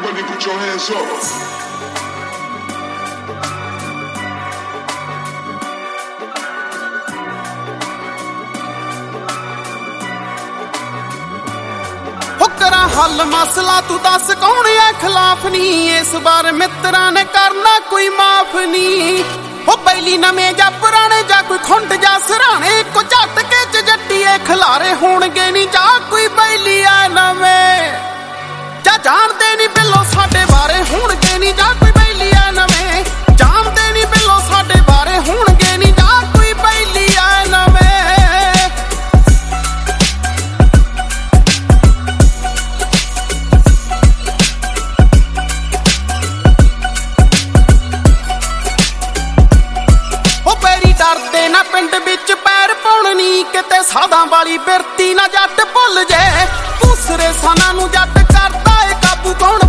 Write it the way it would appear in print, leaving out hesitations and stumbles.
Everybody put your hands up. करा हल मसला तू दस कौन है खिलाफ नी इस बार मित्रा ने करना कोई माफ नी हो पहली नवे जा पुराने जा कोई खुंड जा सराने को झटके च जट्टीए खिलारे होणगे नी जा कोई पहली आ नवे जा जानते नी बिलो साडे बारे होणगे नी जा कोई पहली आ नवे जानते नी बिलो साडे बारे होणगे नी जा कोई पहली आ नवे डरदे ना पिंड विच पैर पाउणी किते साधां वाली बिरती ना जट भुल जे दूसरे साना नूं जट करदा ए काबू कौन